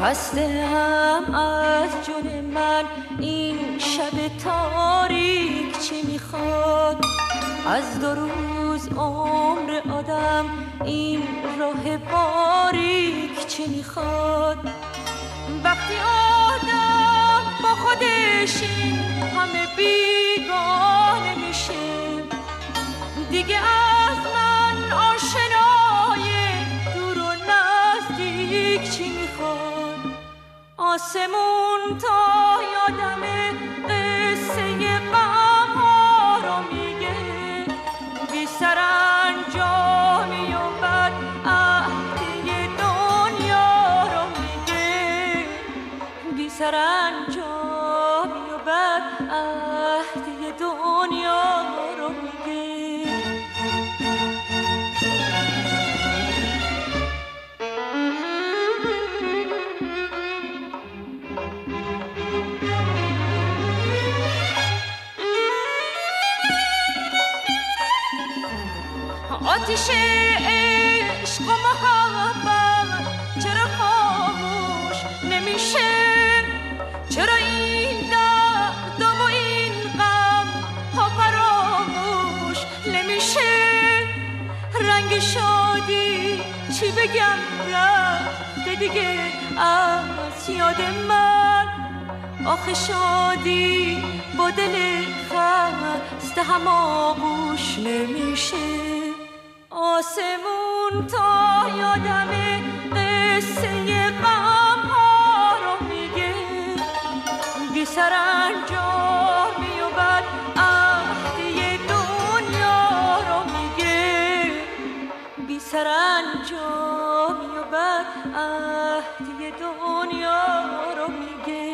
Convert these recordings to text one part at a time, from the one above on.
خسته‌ام از جون من این شب تاریک چه میخواد؟ از 2 روز عمر آدم این راه باریک چه میخواد؟ وقتی آدم با خودش این همه بیگانه میشه، دیگه از من آشنای دور و نزدیک چی میخواد؟ آسمون تا یادم قصه غم ها رو میگه، بی سرانجامی و بد عهدی دنیا رو میگه، بی سرانجامی و بد عهدی دنیا رو میگه. آتش عشق و محبت چرا خاموش نمیشه؟ چرا این درد و این غم ها فراموش نمیشه؟ رنگ شادی چی بگم رفته دیگه از یاد من، آخه شادی با دل خسته هم آغوش نمیشه. آسمون تا یادم قصه غم ها رو میگه، بی سرانجامی و بد عهدی دنیا رو میگه، بی سرانجامی و بد عهدی دنیا رو میگه.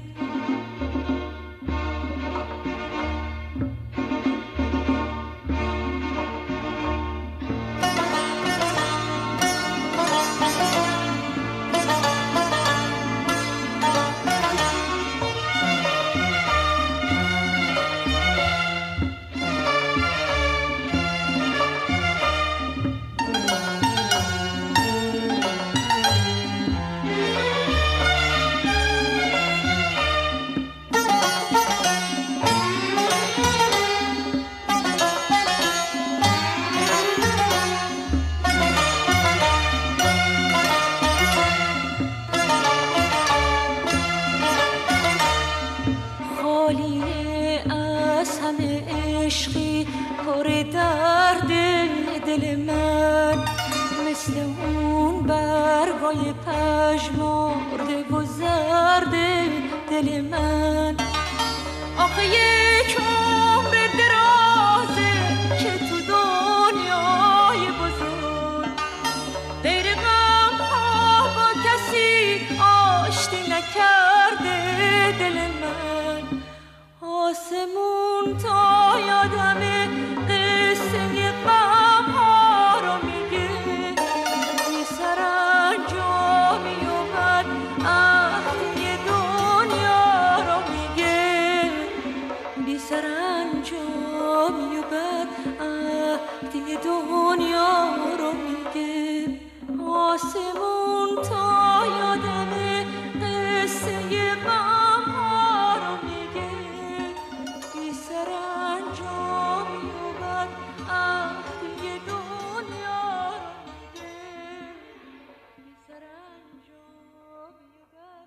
پژمرده و زرد دل من، آخه یک عمر درازه که تو دنیای بزرگ غیر غم ها با کسی آشتی نکرده دل من. آسمون تا یادم قصه غم ها رو میگه، بی سرانجامی و بد عهدی دنیا رو میگه، بی سرانجامی و بد عهدی دنیا رو میگه. آسمون